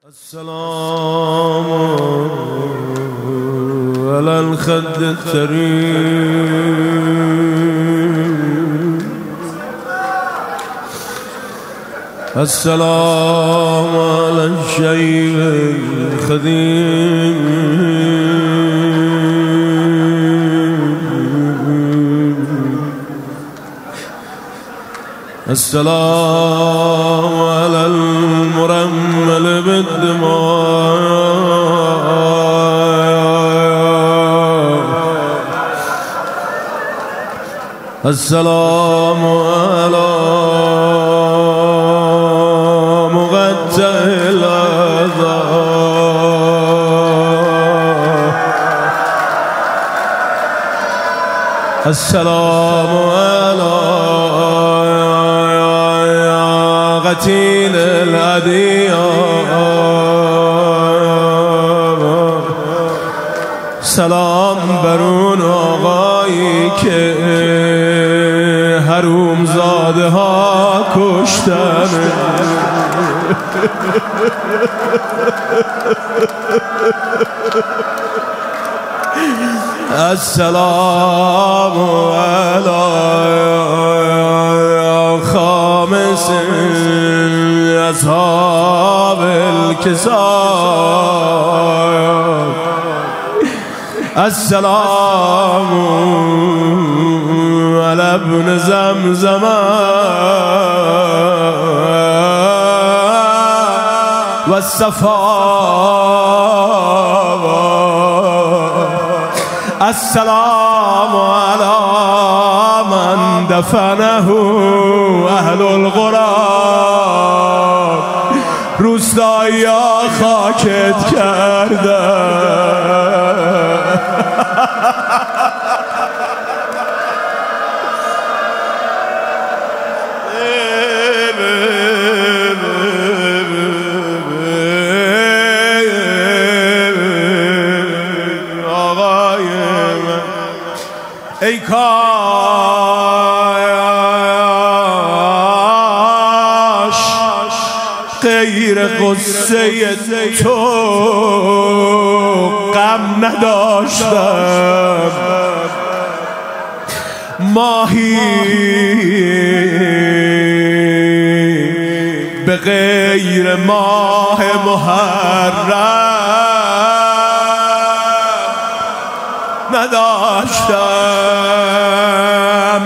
السلام على الخد الثريد، السلام على الشيخ الخديم، السلام على المرمل بالدماء، السلام على مقطع الأعضاء، السلام على قتيل الادیان، سلام بر اون آقایی که حروم زاده ها کشتن، السلام علی خامس اصحاب الكساء، السلام على ابن زمزم والصفا، السلام على من دفنه اهل الغراب، روستایی خاکت کرده، ای کاش غیر غصه تو غم نداشتم، ماهی به غیر ماه محرم نداشتم،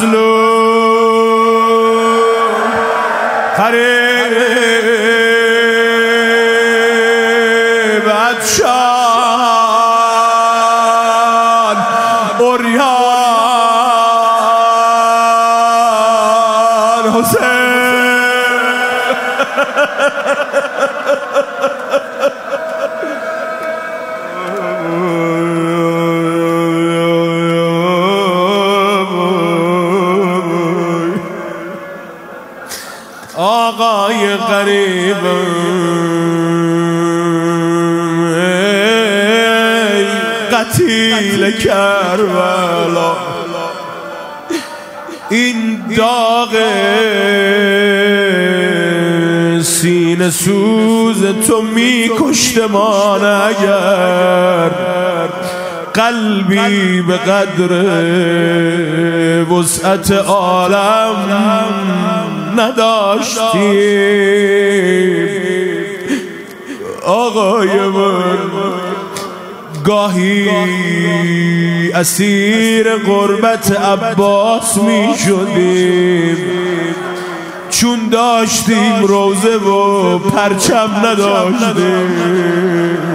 مظلوم غریب عطشان عریان حسین، آقای غریب قتیل کربلا، این داغ سینه سوز تو می کشتمان، اگر قلبی به قدر وسعت عالم نداشتیم. آقای من گاهی اسیر غربت عباس می شدیم، چون داشتیم روزه و پرچم نداشتیم.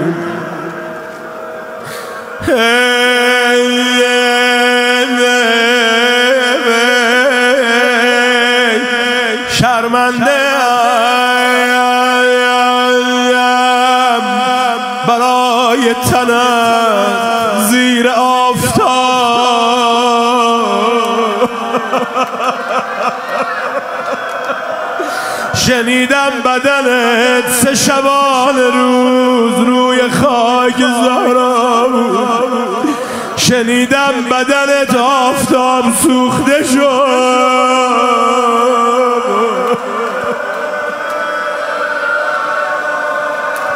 شرمنده برای تنم زیر آفتاب، شنیدم بدنت 3 شبانه روز روی خاک زهرا بود، شنیدم بدنت آفتاب سوخته شد،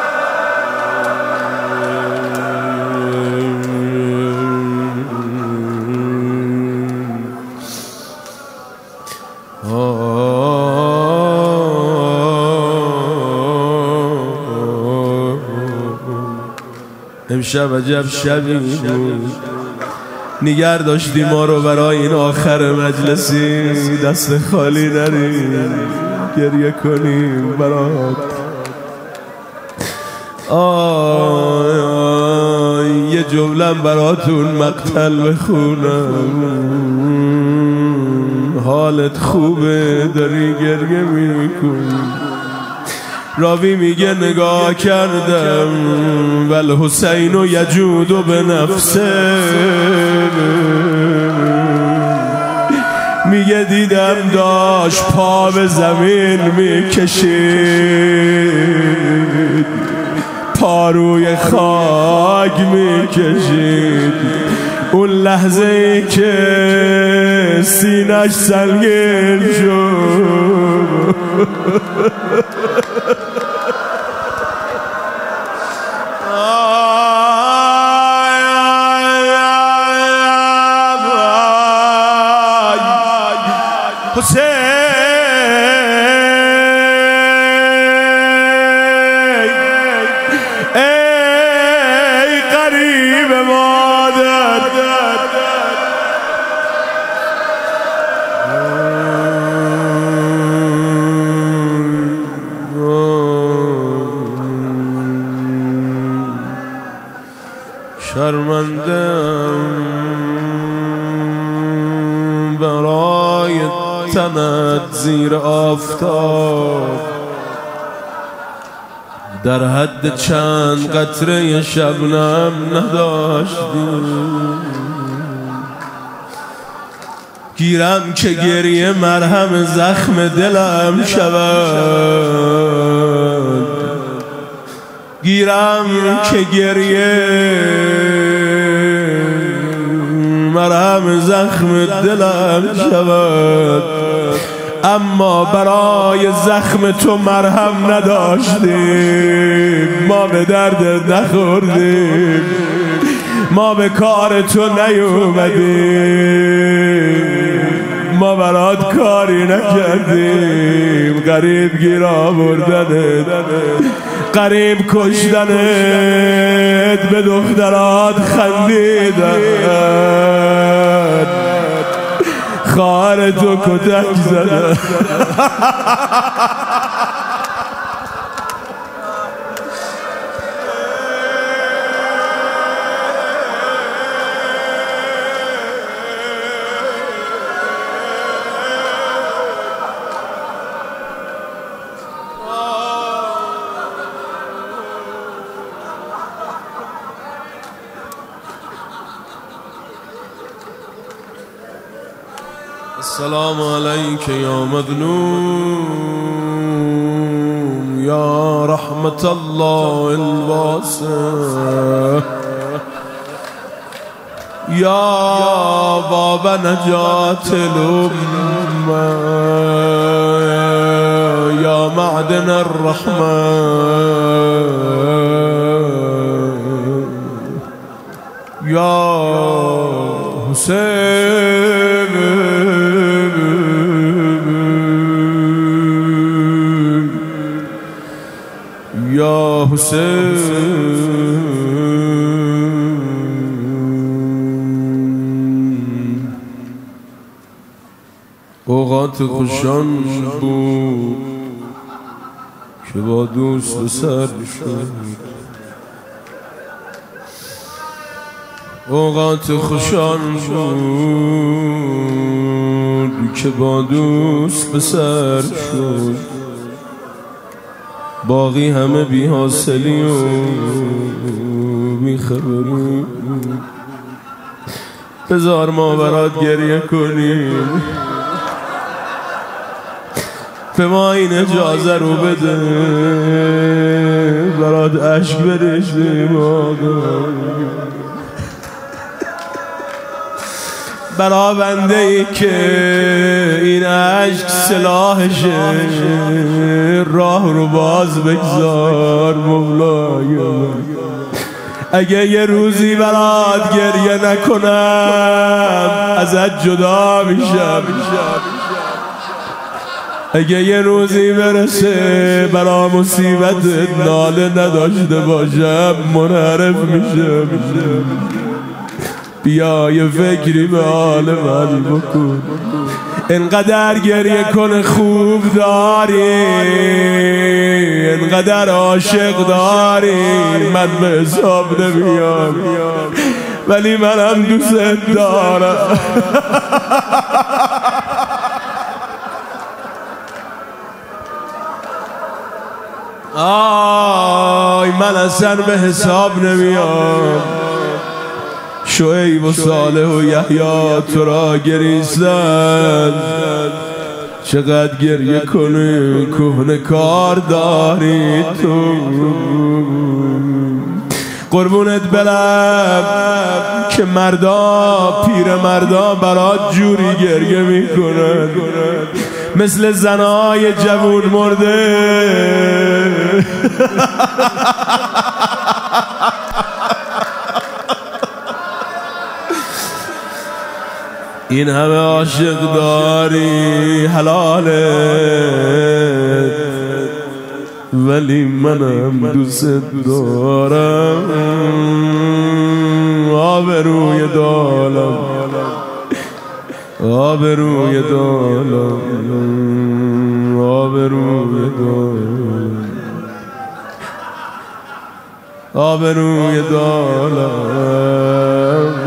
امشب عجب شبی بود، نگر داشتی ما رو برای این آخر مجلسی، دست خالی نریم گریه کنیم برات. یه جملم براتون مقتل بخونم، حالت خوبه داری گریه میکنی. راوی میگه نگاه کردم والحسین یجود به نفسه، میگه دیدم داشت پا به زمین میکشید، پا روی خاک میکشید. اون لحظه ای که سینش سنگین شد، ای قریب مادر، شرمنده‌ام برای تنت زیر آفتاب، در حد چند قطره شبنم نداشتی. گیرم که گریه مرهم زخم دلم شود، گیرم که گریه مرهم زخم دلم شود، اما برای زخم تو مرهم نداشتیم. ما به درد نخوردیم، ما به کار تو نیومدیم، ما برات کاری نکردیم. غریب گیر آوردنت، غریب کشتنت، به دخترات خندیدن، خواهر تو کتک زدن. السلام عليك يا مظلوم يا رحمة الله الواسع، يا باب نجاة الأمة، يا معدن الرحمة، يا حسين، يا حسين. اوقات خوشان بود که با دوست سر شد، اوقات خوشان بود که با دوست به سر شد، باقی همه بی حاصلی و بی خبری. بذار ما برات گریه کنیم، به ما این اجازه رو بده برات عشق بریزیم آقا، برا بنده ای که این عشق سلاحشه، راه رو باز بگذار مولای. اگه یه روزی برات گریه نکنم ازت جدا میشم، اگه یه روزی برسه برا مصیبت ناله نداشته باشم منحرف میشم. بیا یه فکری به حال من بکن، انقدر گریه کن خوب داری، انقدر عاشق داری، من به حساب نمیام ولی منم دوست دارم. آی من اصلا به حساب نمیام. شعیب و صالح و یحیی تو را گریستن، چقدر گریه کنی کهنه کار داری تو. قربونت برم که مردا پیر مردا برات جوری گریه میکنن مثل زنای جوون مرده. این همه عاشق داری حلاله ولی منم دوست دارم. آبروی دالم آبروی دالم آبروی دالم آبروی دالم.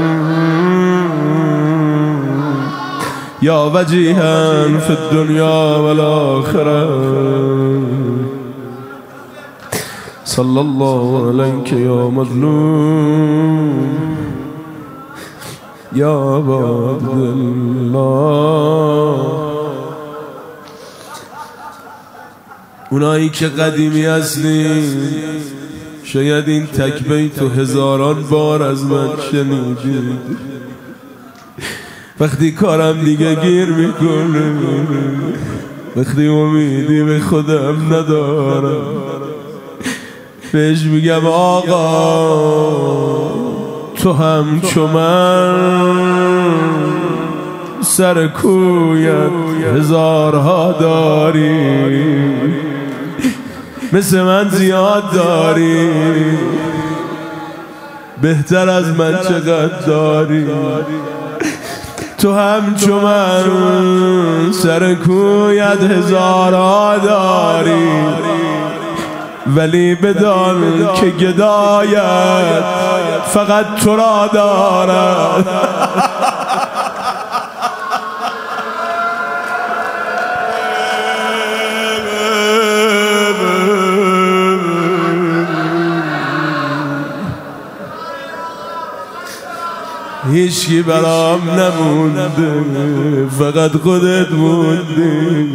یا وجیها فی الدنیا والآخرة صلی الله علیک یا مظلوم یا عبدالله. اونایی که قدیمی هستین شاید این تک بیتو هزاران بار از من شنیدید. وقتی کارم دیگه گیر میکنه، وقتی امیدی به خودم ندارم، بهش میگم آقا تو هم چو من سر کویت هزارها داری، مثل من زیاد داری، بهتر از من چقدر داری. تو هم چو من سر کویت هزارها داری، ولی بدان که گدایت فقط تو را دارد. هیچکی برام نمونده، فقط خودت موندی.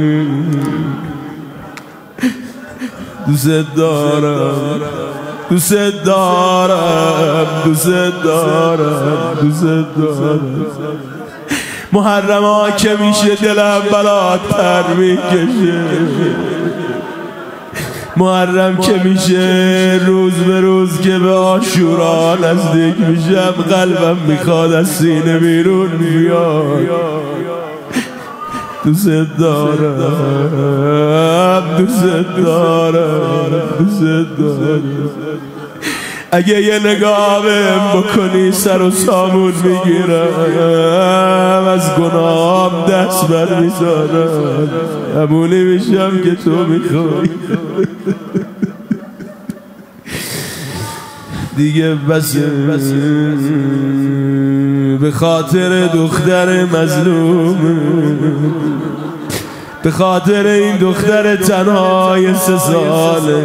دوست دارم دوست دارم دوست دارم دوست دارم. محرم ها که میشه دلم بلاتر میکشه، محرم که میشه روز به روز که به عاشورا نزدیک میشم قلبم میخواد از سینه بیرون بیاد. دوست دارم دوست دارم دوست دارم. اگه یه نگاه بهم بکنی سر و سامون میگیرم، از گناهم دست بر میزارم، همونی میشم که تو میخوای. دیگه بس به خاطر دختر مظلوم، به خاطر این دختر تنهای 3 ساله،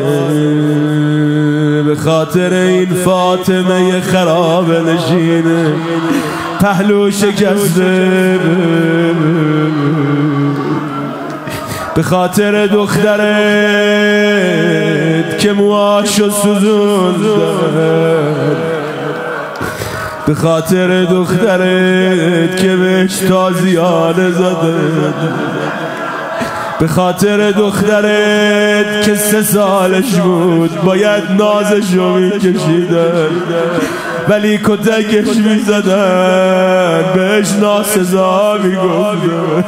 به خاطر این فاطمه خراب نشینه پهلو شکسته، به خاطر دخترت که موهاشو سوزوندن، به خاطر دخترت که بهش تازیانه زدن، به خاطر دخترت که 3 سالش بود باید نازشو میکشیدن ولی کتکش میزدن. من بهش ناسزا میگفتم.